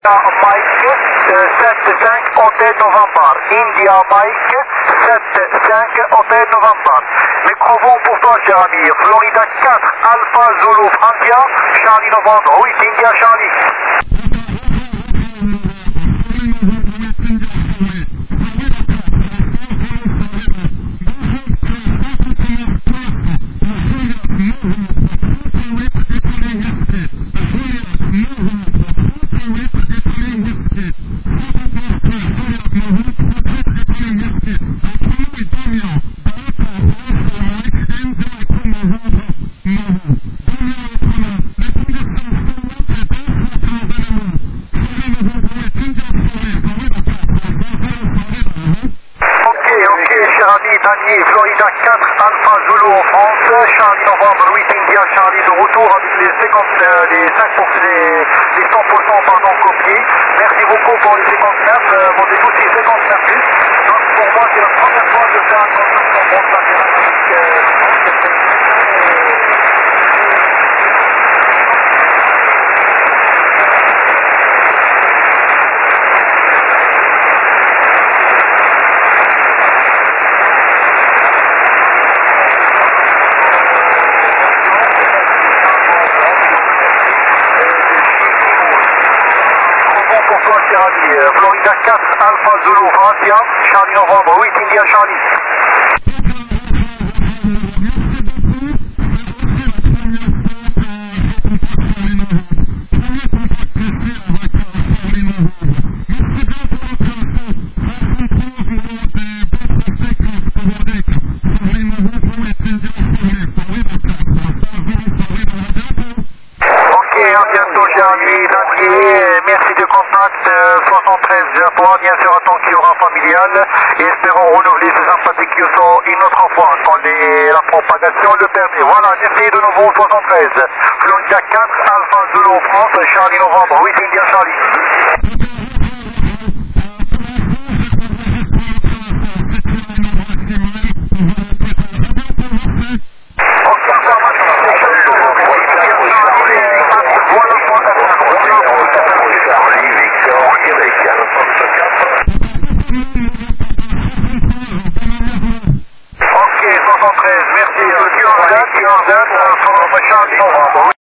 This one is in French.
Mike 75 Hotel November. India Mike 75 Hotel November. Microphone pour toi, cher ami. Florida 4 Alpha Zulu Francia. Charlie November. Oui, India Charlie. Danier, Florida 4, Alpha Zulu en France, Charlie Novembre, Louis India, Charlie de retour avec les 100% pardon, copiés. Merci beaucoup pour les 59, mon défaut c'est 59 plus. Donc pour moi c'est la première fois que je fais un contact en France mathématique. Florida 4, Alpha Zulu Francia, Charlie Novembre, 8 India Charlie. Merci de contact 73 Japon, bien sûr en tant qu'il y aura familial et espérons renouveler ces sympathiques qui sont une autre fois quand la propagation le permet. Voilà, merci de nouveau 73. Florida 4, Alpha Zulu France, Charlie Novembre, 8 India Charlie.